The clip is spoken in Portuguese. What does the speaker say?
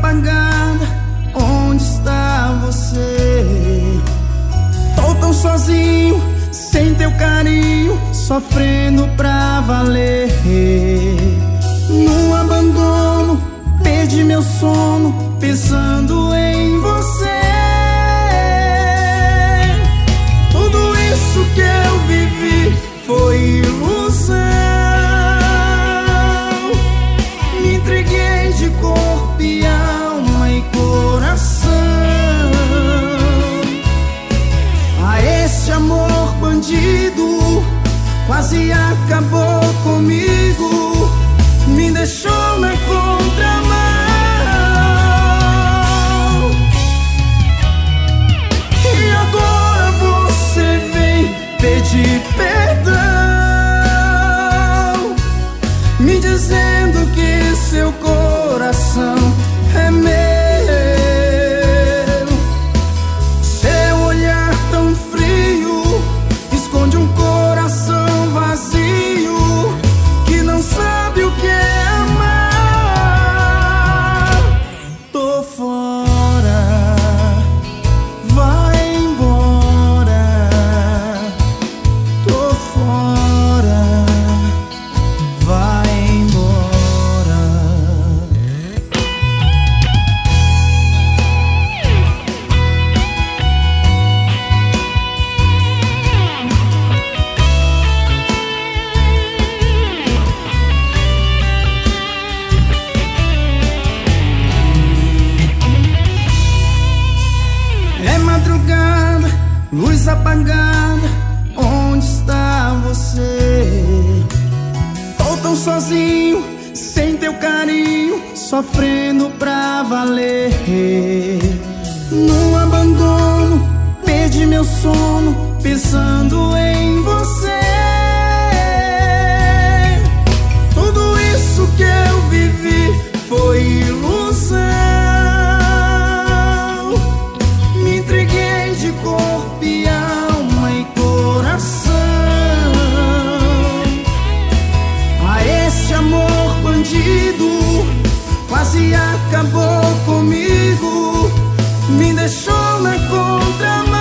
apagada, onde está você? Tô tão sozinho, sem teu carinho, sofrendo pra valer. No abandono, perdi meu sono, pensando em você. Tudo isso que eu vivi foi ilusão. Me entreguei de corpo e alma e coração a esse amor bandido. Quase acabou comigo, me deixou na contramão. E agora você vem pedir perdão, me dizendo que seu coração é meu. Seu olhar tão frio esconde um coração vazio que não sabe o que é amar. Tô fora, vai embora. Tô fora, vai embora. É madrugada, luz apagada, onde está você? Tô tão sozinho, sem teu carinho, sofrendo pra valer. No abandono, perdi meu sono, pensando em você. Tudo isso que eu vivi foi ilusão. Me entreguei de corpo e alma e coração a esse amor bandido. Quase acabou comigo, me deixou na contramão.